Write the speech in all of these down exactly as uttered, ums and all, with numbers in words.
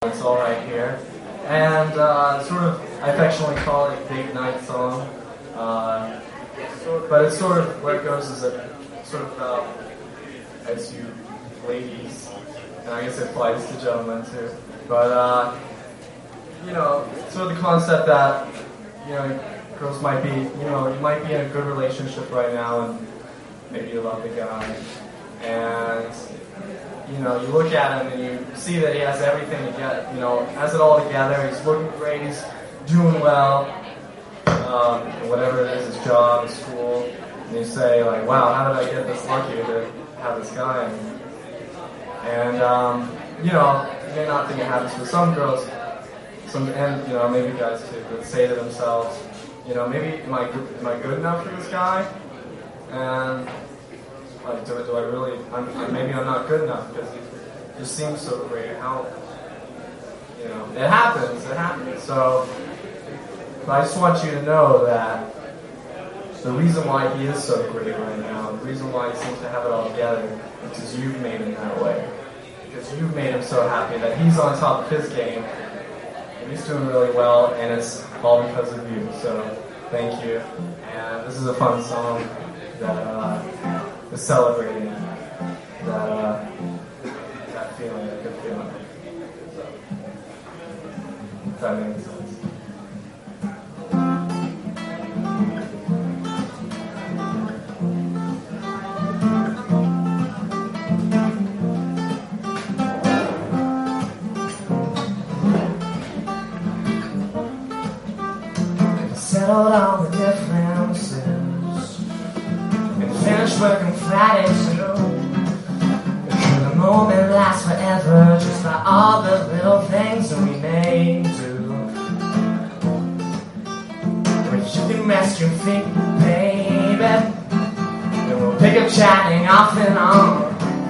It's all right here, and uh, sort of I affectionately call it a big night song. Uh, but it's sort of where it goes is that sort of about as you ladies, and I guess it applies to gentlemen too. But uh, you know, sort of the concept that you know girls might be, you know, you might be in a good relationship right now, and maybe you love the guy, and you know, you look at him and you see that he has everything to get, you know, has it all together. He's looking great. He's doing well. Um, whatever it is, his job, his school. And you say, like, wow, how did I get this lucky to have this guy? And, and um, you know, you may not think it happens for some girls, some, and, you know, maybe guys too, that say to themselves, you know, maybe am I, good, am I good enough for this guy? And like, do, do I really, I'm, maybe I'm not good enough because he just seems so great. How, you know, it happens, it happens. So, but I just want you to know that the reason why he is so great right now, the reason why he seems to have it all together, is because you've made him that way. Because you've made him so happy that he's on top of his game, and he's doing really well, and it's all because of you. So, thank you. And this is a fun song that, uh, is celebrating that, uh, that feeling, that good feeling. So, if that makes sense. Settled all the differences and finished working Friday too. The moment lasts forever, just by all the little things that we may do. When you can rest your feet, baby, and we'll pick up chatting off and on,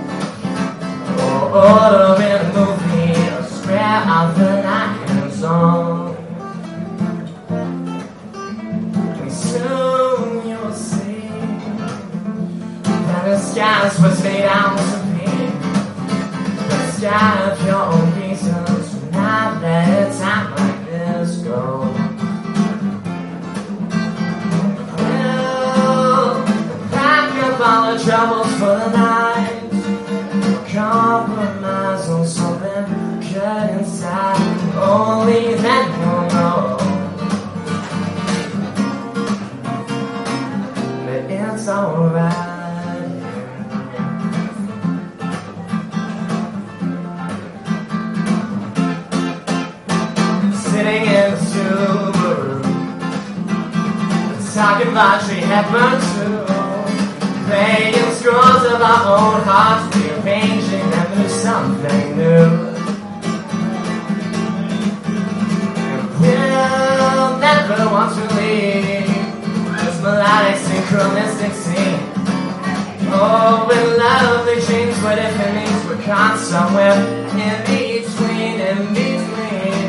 or ordering a movie, or square of the night hands on. Soon you'll see that the sky's what's made out to be. The sky of your own reasons will not let a time like this go. We'll pack up all the troubles for the night, compromise on something good inside. Only then you'll know it's alright. Sitting in the Subaru, talking about Tree Hepburn too, playing scrolls of our own hearts, rearranging them into something new. And we'll never want to leave melodic, synchronistic scene. Oh, with lovely dreams, what if it means we're caught somewhere in between, in between.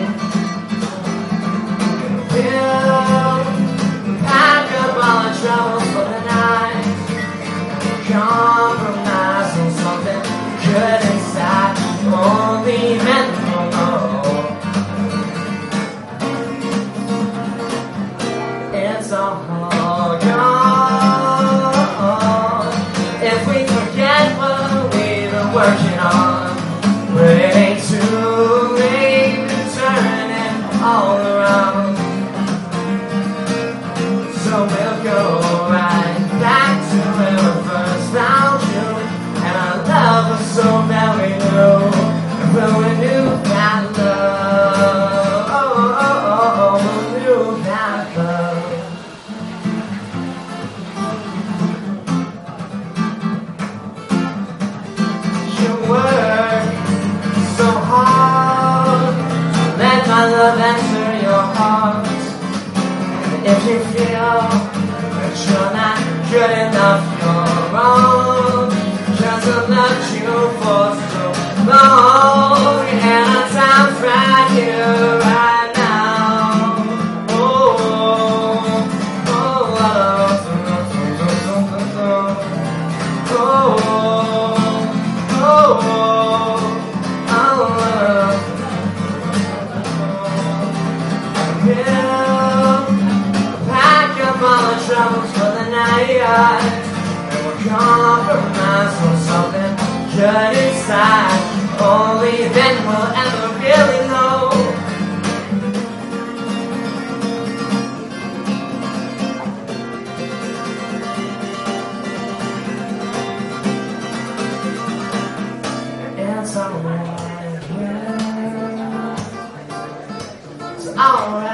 And we'll pack up all our troubles for the night, compromise on something good inside. Only men will know it's all if we forget what we've been working on, but it ain't too late to turn it all around. So we'll go right back to where we first found you, and our love was so very new, and we'll renew that love. Oh, oh, oh, oh, we'll renew that love. Work so hard, let my love enter your heart. And if you feel that you're not good enough, you're wrong, 'cause I've loved you for so long, and our time's right here, right now. Oh, oh, oh, oh, oh, oh. Oh, oh, oh, right. And we're compromised for something good inside. Only then we'll ever really know. It's alright, yeah. It's alright.